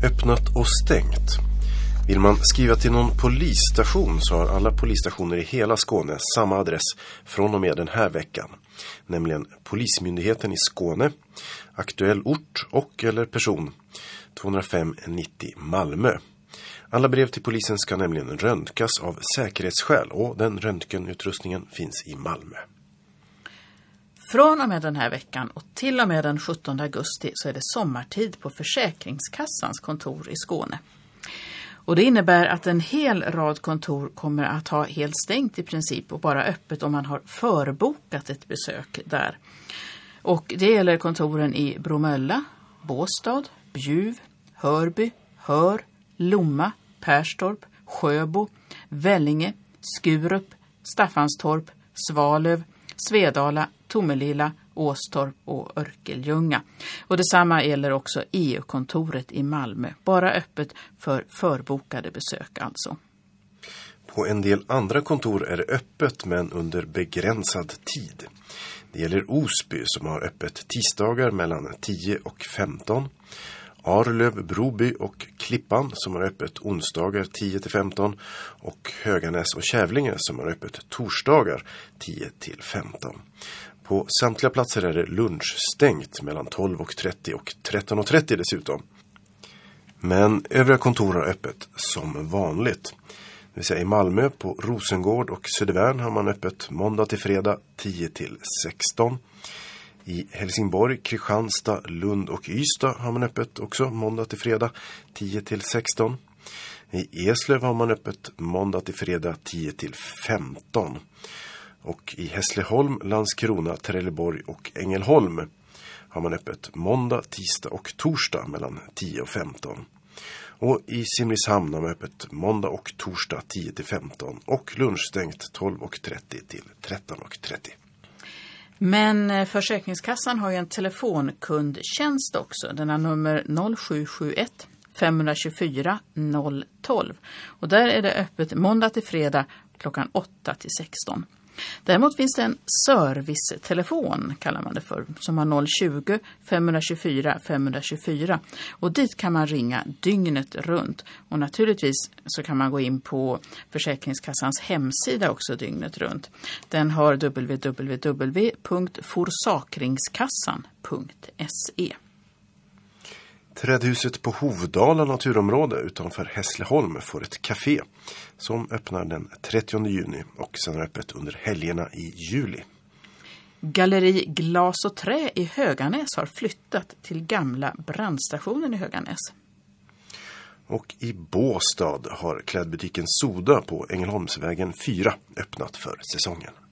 Öppnat och stängt. Vill man skriva till någon polisstation så har alla polisstationer i hela Skåne samma adress från och med den här veckan. Nämligen Polismyndigheten i Skåne, aktuell ort och eller person 20590 Malmö. Alla brev till polisen ska nämligen röntgas av säkerhetsskäl och den röntgenutrustningen finns i Malmö. Från och med den här veckan och till och med den 17 augusti så är det sommartid på Försäkringskassans kontor i Skåne. Och det innebär att en hel rad kontor kommer att ha helt stängt i princip och bara öppet om man har förbokat ett besök där. Och det gäller kontoren i Bromölla, Båstad, Bjuv, Hörby, Hör, Lomma, Perstorp, Sjöbo, Vellinge, Skurup, Staffanstorp, Svalöv, Svedala, Tomelilla, Åstorp och Örkeljunga. Och detsamma gäller också EU-kontoret i Malmö. Bara öppet för förbokade besök alltså. På en del andra kontor är det öppet men under begränsad tid. Det gäller Osby som har öppet tisdagar mellan 10 och 15. Arlöv, Broby och Klippan som har öppet onsdagar 10 till 15 och Höganäs och Kävlinge som har öppet torsdagar 10 till 15. På samtliga platser är det lunchstängt mellan 12:30 och 13:30 dessutom. Men övriga kontor har öppet som vanligt. Det vill säga i Malmö på Rosengård och Södervärn har man öppet måndag till fredag 10 till 16. I Helsingborg, Kristianstad, Lund och Ystad har man öppet också måndag till fredag 10 till 16. I Eslöv har man öppet måndag till fredag 10 till 15. Och i Hässleholm, Landskrona, Trelleborg och Ängelholm har man öppet måndag, tisdag och torsdag mellan 10 och 15. Och i Simrishamn har man öppet måndag och torsdag 10 till 15 och lunchstängt 12:30 till 13:30. Men Försäkringskassan har ju en telefonkundtjänst också. Den har nummer 0771 524 012. Och där är det öppet måndag till fredag klockan 8 till 16. Däremot finns det en servicetelefon, kallar man det för, som har 020 524 524. Och dit kan man ringa dygnet runt. Och naturligtvis så kan man gå in på Försäkringskassans hemsida också dygnet runt. Den har www.forsakringskassan.se. Trädhuset på Hovdala naturområde utanför Hässleholm får ett café som öppnar den 30 juni och sen är öppet under helgerna i juli. Galleri Glas och Trä i Höganäs har flyttat till gamla brandstationen i Höganäs. Och i Båstad har klädbutiken Soda på Ängelholmsvägen 4 öppnat för säsongen.